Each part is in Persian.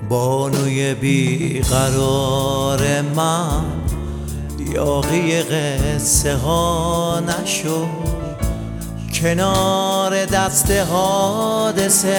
بانوی بیقرار من، یاغی قصه ها نشو، کنار دست حادثه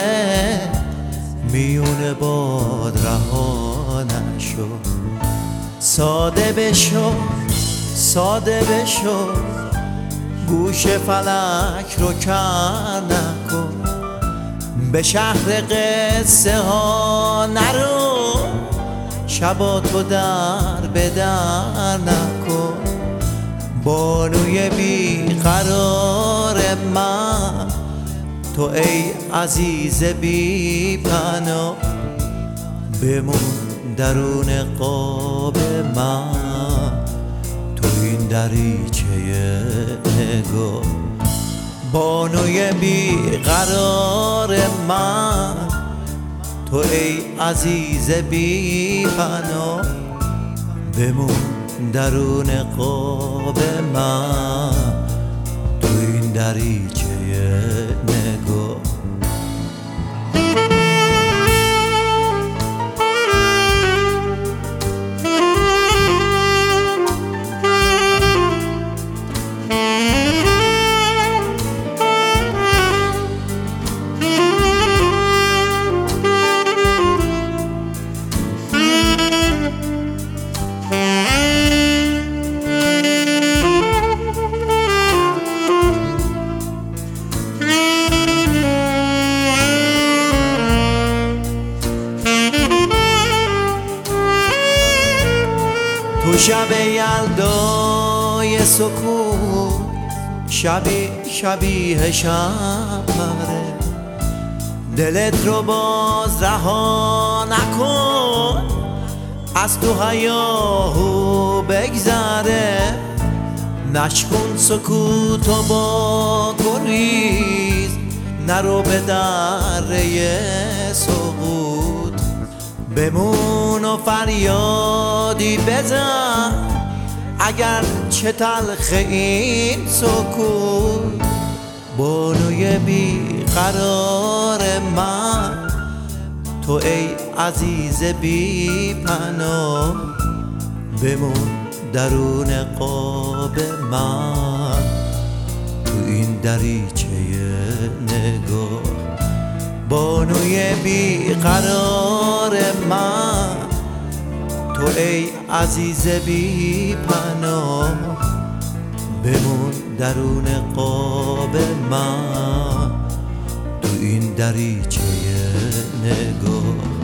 میون باد رها نشو. ساده بشو ساده بشو، گوش فلک رو کر نکن، به شهر قصه ها نرو، شبا تو در به در نکن. بانوی بیقرار من، تو ای عزیز بی پناه، بمون درون قاب من، تو این دریچه نگاه. بانوی بیقرار من، تو ای عزیز بی پناه، بمون درون قاب من، تو این دریچه نگاه. تو شب یلدای سکوت، شبی شبیه شبره، دلت رو باز رها نکن، از تو هیاهو بگذره. نشکن سکوت و با گریز، نرو به دره سقوط، بمون و فریادی بزن، اگر چه تلخ این سکوت. بانوی بیقرار من، تو ای عزیز بی پناه، بمون درون قاب من، تو این دریچه نگاه. بانوی بیقرار من، تو ای عزیز بی پناه، بمون درون قاب من، تو این دریچه نگاه.